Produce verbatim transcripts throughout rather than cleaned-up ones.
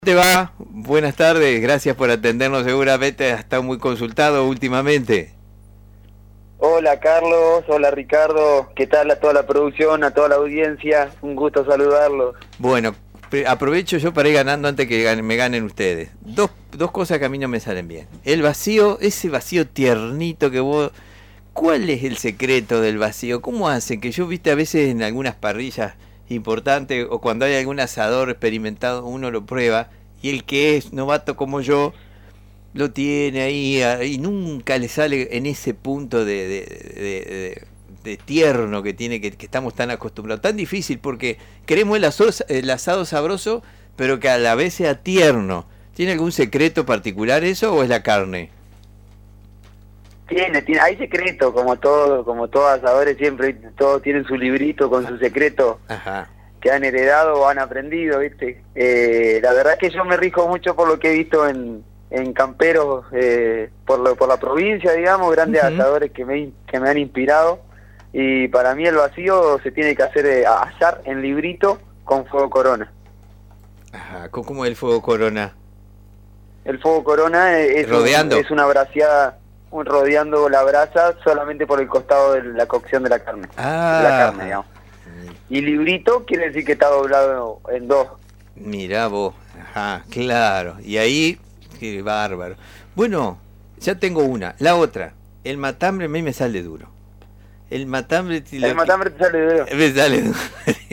¿Cómo te va? Buenas tardes, gracias por atendernos, seguramente has estado muy consultado últimamente. Hola Carlos, hola Ricardo, ¿qué tal a toda la producción, a toda la audiencia? Un gusto saludarlos. Bueno, aprovecho yo para ir ganando antes que gane, me ganen ustedes. Dos, dos cosas que a mí no me salen bien. El vacío, ese vacío tiernito que vos... ¿Cuál es el secreto del vacío? ¿Cómo hacen? Que yo viste a veces en algunas parrillas importantes o cuando hay algún asador experimentado uno lo prueba y el que es novato como yo lo tiene ahí y nunca le sale en ese punto de, de, de, de, de tierno que tiene que, que estamos tan acostumbrados, tan difícil porque queremos el asado, el asado sabroso pero que a la vez sea tierno. ¿Tiene algún secreto particular eso o es la carne? Tiene, tiene, hay secreto, como todo, como todos asadores siempre, todos tienen su librito con su secreto. Ajá. Que han heredado o han aprendido, ¿viste? Eh, la verdad es que yo me rijo mucho por lo que he visto en, en camperos eh, por, lo, por la provincia, digamos, grandes uh-huh. asadores que me, que me han inspirado. Y para mí el vacío se tiene que hacer eh, asar en librito con fuego corona. Ajá, ¿cómo es el fuego corona? El fuego corona es, rodeando. Un, es una braseada, un, rodeando la brasa solamente por el costado de la cocción de la carne. Ah. De la carne, digamos. Y librito quiere decir que está doblado en dos. Mirá vos, ajá, claro. Y ahí, qué bárbaro. Bueno, ya tengo una. La otra, el matambre a mí me sale duro. El matambre... El lo matambre que... te sale duro. Me sale duro.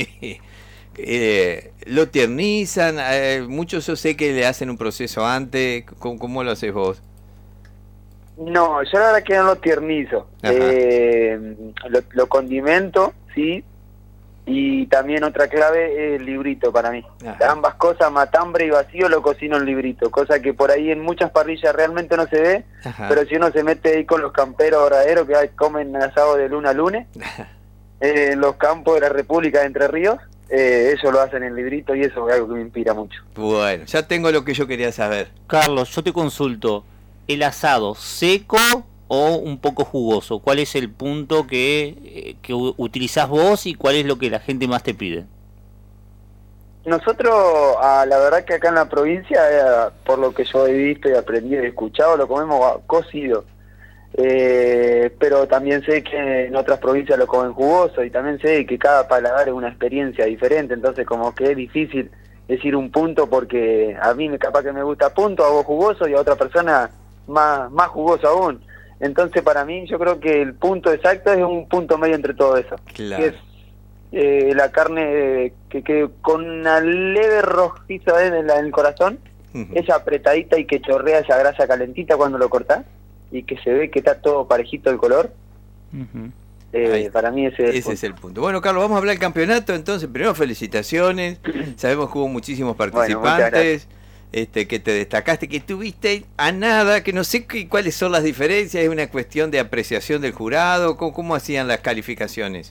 eh, lo tiernizan, eh, muchos yo sé que le hacen un proceso antes. ¿Cómo, cómo lo haces vos? No, yo la verdad que no lo tiernizo. Eh, lo, lo condimento, sí. Y también otra clave es el librito para mí. Ajá. Ambas cosas, matambre y vacío, lo cocino en librito. Cosa que por ahí en muchas parrillas realmente no se ve. Ajá. Pero si uno se mete ahí con los camperos verdaderos que comen asado de luna a lunes, eh, en los campos de la República de Entre Ríos, eh, ellos lo hacen en librito y eso es algo que me inspira mucho. Bueno, ya tengo lo que yo quería saber. Carlos, yo te consulto, ¿el asado seco o un poco jugoso? ¿Cuál es el punto que, que utilizás vos y cuál es lo que la gente más te pide? Nosotros, a la verdad que acá en la provincia, eh, por lo que yo he visto y aprendido y escuchado, lo comemos cocido. Eh, pero también sé que en otras provincias lo comen jugoso y también sé que cada paladar es una experiencia diferente, entonces como que es difícil decir un punto porque a mí capaz que me gusta punto, a vos jugoso y a otra persona más, más jugoso aún. Entonces para mí yo creo que el punto exacto es un punto medio entre todo eso. Claro. Que es eh, la carne eh, que, que con una leve rojiza en el, en el corazón, uh-huh. esa apretadita y que chorrea esa grasa calentita cuando lo cortás y que se ve que está todo parejito el color. Uh-huh. Eh, para mí ese, es el, ese es el punto. Bueno, Carlos, vamos a hablar del campeonato entonces. Primero felicitaciones, sabemos que hubo muchísimos participantes. Bueno, Este, que te destacaste, que tuviste a nada, que no sé qué, cuáles son las diferencias, es una cuestión de apreciación del jurado, ¿cómo, cómo hacían las calificaciones?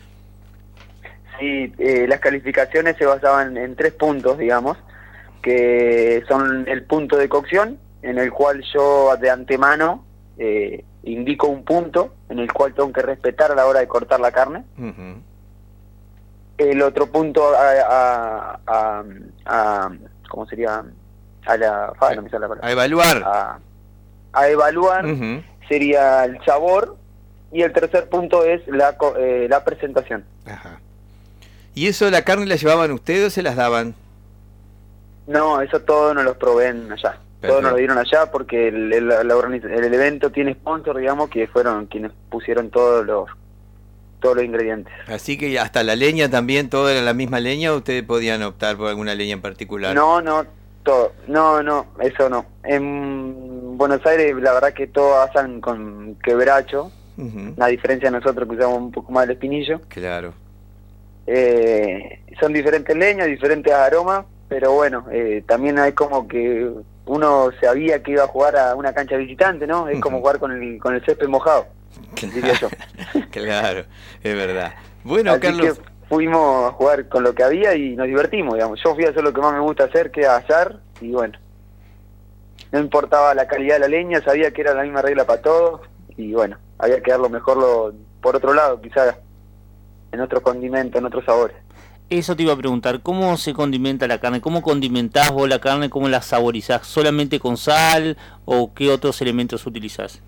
Sí, eh, las calificaciones se basaban en tres puntos, digamos, que son el punto de cocción, en el cual yo de antemano eh, indico un punto, en el cual tengo que respetar a la hora de cortar la carne. Uh-huh. El otro punto a, a, a, a ¿cómo sería? A la, ah, no me sale la palabra. A evaluar. A, a evaluar uh-huh. sería el sabor y el tercer punto es la, eh, la presentación. Ajá. ¿Y eso la carne la llevaban ustedes o se las daban? No, eso todo nos lo proveen allá. Perfecto. Todo nos lo dieron allá porque el, el, el, el evento tiene sponsor, digamos, que fueron quienes pusieron todos los todos los ingredientes. Así que hasta la leña también, todo era la misma leña, ¿o ustedes podían optar por alguna leña en particular? No, no, todo, no, no, eso no. En Buenos Aires la verdad que todos asan con quebracho, uh-huh. la diferencia de nosotros que usamos un poco más el espinillo. Claro. Eh, son diferentes leñas, diferentes aromas, pero bueno, eh, también hay como que uno sabía que iba a jugar a una cancha visitante, ¿no? Es uh-huh. como jugar con el, con el césped mojado. Claro, diría yo. Claro, es verdad. Bueno, así Carlos, que fuimos a jugar con lo que había y nos divertimos, digamos. Yo fui a hacer lo que más me gusta hacer, que es asar, y bueno, no importaba la calidad de la leña, sabía que era la misma regla para todos, y bueno, había que darlo mejor lo, por otro lado, quizás, en otros condimentos, en otros sabores. Eso te iba a preguntar, ¿cómo se condimenta la carne? ¿Cómo condimentás vos la carne? ¿Cómo la saborizás? ¿Solamente con sal o qué otros elementos utilizás?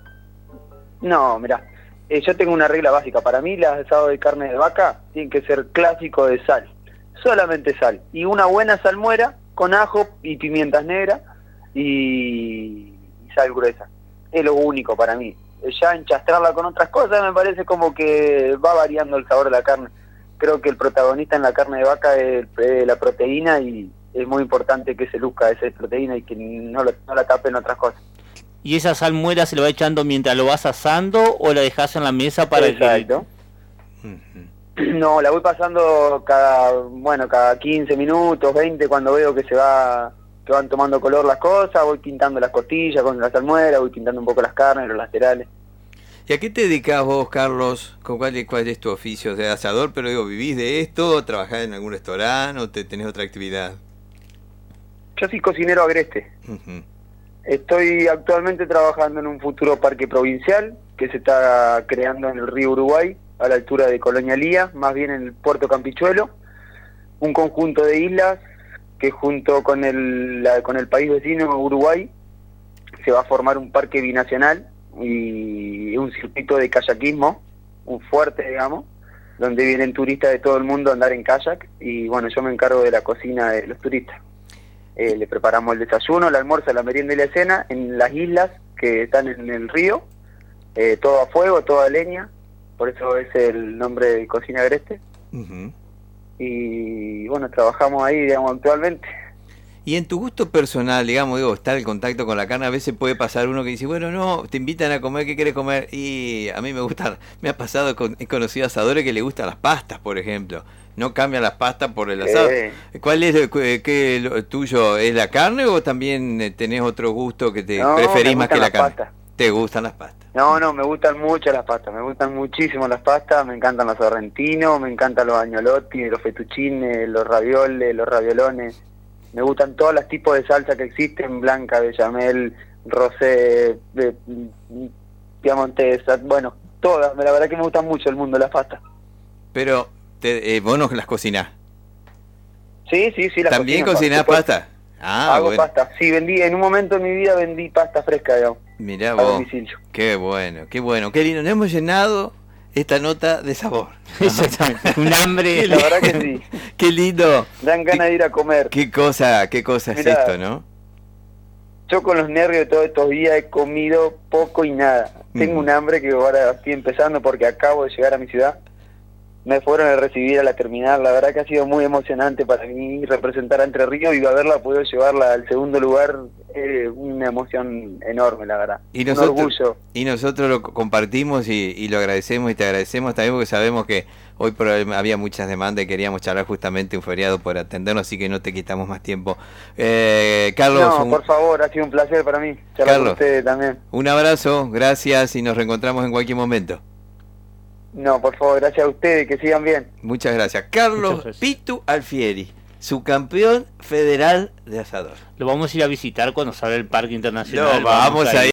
No, mirá, eh, yo tengo una regla básica. Para mí, los asados de carne de vaca tienen que ser clásico de sal. Solamente sal. Y una buena salmuera con ajo y pimientas negras y, y sal gruesa. Es lo único para mí. Ya enchastrarla con otras cosas me parece como que va variando el sabor de la carne. Creo que el protagonista en la carne de vaca es, es la proteína y es muy importante que se luzca esa proteína y que no, lo, no la tapen otras cosas. ¿Y esa salmuera se lo va echando mientras lo vas asando o la dejas en la mesa para Exacto. que... No, la voy pasando cada, bueno, cada quince minutos, veinte, cuando veo que se va, que van tomando color las cosas, voy pintando las costillas con la salmuera, voy pintando un poco las carnes, los laterales. ¿Y a qué te dedicás vos, Carlos? ¿Cuál es, cuál es tu oficio? De asador, pero digo, ¿vivís de esto? ¿Trabajás en algún restaurante o te tenés otra actividad? Yo soy cocinero agreste. Uh-huh. Estoy actualmente trabajando en un futuro parque provincial que se está creando en el río Uruguay, a la altura de Colonia Lía, más bien en el puerto Campichuelo, un conjunto de islas que junto con el, la, con el país vecino Uruguay se va a formar un parque binacional y un circuito de kayakismo, un fuerte, digamos, donde vienen turistas de todo el mundo a andar en kayak y bueno, yo me encargo de la cocina de los turistas. Eh, le preparamos el desayuno, el almuerzo, la merienda y la cena en las islas que están en el río, eh, todo a fuego, todo a leña, por eso es el nombre de Cocina Agreste. Uh-huh. Y bueno, trabajamos ahí, digamos, actualmente. Y en tu gusto personal, digamos, digo, estar en contacto con la carne, a veces puede pasar uno que dice, bueno, no, te invitan a comer, ¿qué querés comer? Y a mí me gusta, me ha pasado, con, he conocido asadores que le gustan las pastas, por ejemplo. No cambian las pastas por el asado. Eh. ¿Cuál es lo, qué, lo tuyo? ¿Es la carne o también tenés otro gusto que te no, preferís más que la carne? Pastas. ¿Te gustan las pastas? No, no, me gustan mucho las pastas, me gustan muchísimo las pastas, me encantan los sorrentinos, me encantan los agnolotti, los fettuccines, los ravioles, los raviolones. Me gustan todos los tipos de salsa que existen, blanca, bechamel, rosé, de, piamontesa, bueno, todas. La verdad que me gustan mucho el mundo de las pastas. Pero, te, eh, ¿vos no las cocinás? Sí, sí, sí, las ¿También cocinás pasta? Ah, hago bueno. pasta. Sí, vendí, en un momento de mi vida vendí pasta fresca, digamos. Mirá vos, domicilio. Qué bueno, qué bueno, qué lindo. Nos hemos llenado esta nota de sabor. Exactamente. Un hambre. La verdad que sí. Qué lindo. Dan ganas de ir a comer. Qué cosa, qué cosa Mirá, es esto, ¿no? Yo con los nervios de todos estos días he comido poco y nada. Mm. Tengo un hambre que ahora estoy empezando porque acabo de llegar a mi ciudad. Me fueron a recibir a la terminal. La verdad que ha sido muy emocionante para mí representar a Entre Ríos y haberla podido llevarla al segundo lugar. Eh, una emoción enorme, la verdad. Y nosotros, un orgullo. Y nosotros lo compartimos y, y lo agradecemos y te agradecemos también porque sabemos que hoy había muchas demandas y queríamos charlar justamente un feriado por atendernos, así que no te quitamos más tiempo. Eh, Carlos. No, un... por favor, ha sido un placer para mí charlar Carlos, con ustedes también. Un abrazo, gracias y nos reencontramos en cualquier momento. No, por favor, gracias a ustedes, que sigan bien. Muchas gracias. Carlos Muchas gracias. Pitu Alfieri, subcampeón federal de asador. Lo vamos a ir a visitar cuando salga el Parque Internacional. No, vamos, vamos a ir.